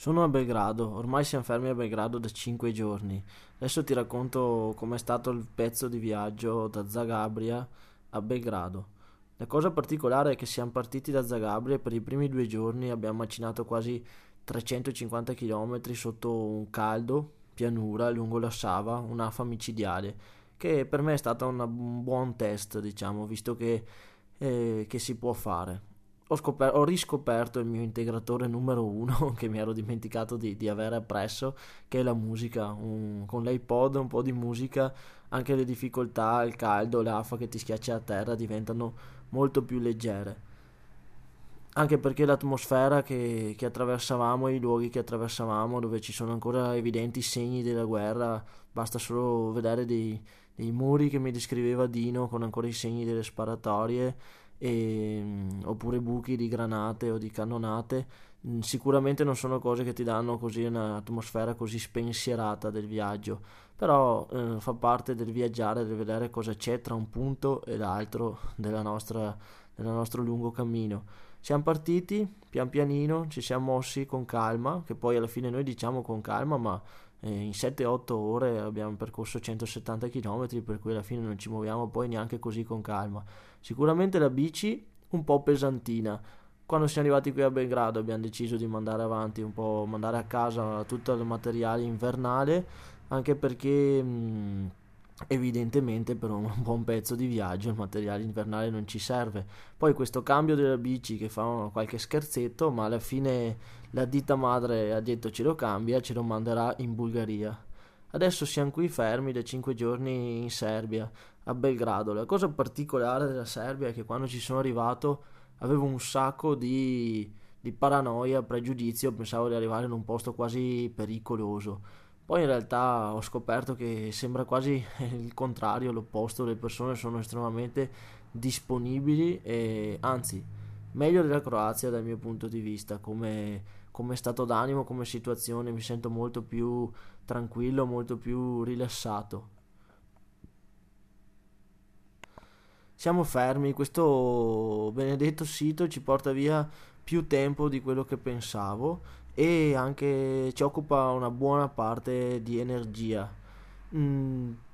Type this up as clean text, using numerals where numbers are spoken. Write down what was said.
Sono a Belgrado, ormai siamo fermi a Belgrado da 5 giorni. Adesso ti racconto com'è stato il pezzo di viaggio da Zagabria a Belgrado. La cosa particolare è che siamo partiti da Zagabria e per i primi 2 giorni abbiamo macinato quasi 350 km sotto un caldo, pianura, lungo la Sava, un'afa micidiale, che per me è stata un buon test, diciamo, visto che si può fare. Ho riscoperto il mio integratore numero uno che mi ero dimenticato di avere appresso, che è la musica. Con l'iPod un po' di musica, anche le difficoltà, il caldo, l'afa che ti schiaccia a terra diventano molto più leggere. Anche perché l'atmosfera che attraversavamo, i luoghi che attraversavamo, dove ci sono ancora evidenti segni della guerra, basta solo vedere dei muri che mi descriveva Dino con ancora i segni delle sparatorie, oppure buchi di granate o di cannonate. Sicuramente non sono cose che ti danno così un'atmosfera così spensierata del viaggio, però fa parte del viaggiare, del vedere cosa c'è tra un punto e l'altro del nostro lungo cammino. Siamo partiti pian pianino, ci siamo mossi con calma, che poi alla fine noi diciamo con calma, ma in 7-8 ore abbiamo percorso 170 km, per cui alla fine non ci muoviamo poi neanche così con calma. Sicuramente la bici un po' pesantina. Quando siamo arrivati qui a Belgrado abbiamo deciso di mandare avanti un po', mandare a casa tutto il materiale invernale, anche perché evidentemente per un buon pezzo di viaggio il materiale invernale non ci serve. Poi questo cambio della bici che fa qualche scherzetto, ma alla fine la ditta madre ha detto ce lo cambia, ce lo manderà in Bulgaria. Adesso siamo qui fermi da 5 giorni in Serbia, a Belgrado. La cosa particolare della Serbia è che quando ci sono arrivato avevo un sacco di paranoia, pregiudizio, pensavo di arrivare in un posto quasi pericoloso. Poi in realtà ho scoperto che sembra quasi il contrario, l'opposto, le persone sono estremamente disponibili e anzi, meglio della Croazia dal mio punto di vista, come stato d'animo, come situazione, mi sento molto più tranquillo, molto più rilassato. Siamo fermi, questo benedetto sito ci porta via più tempo di quello che pensavo e anche ci occupa una buona parte di energia.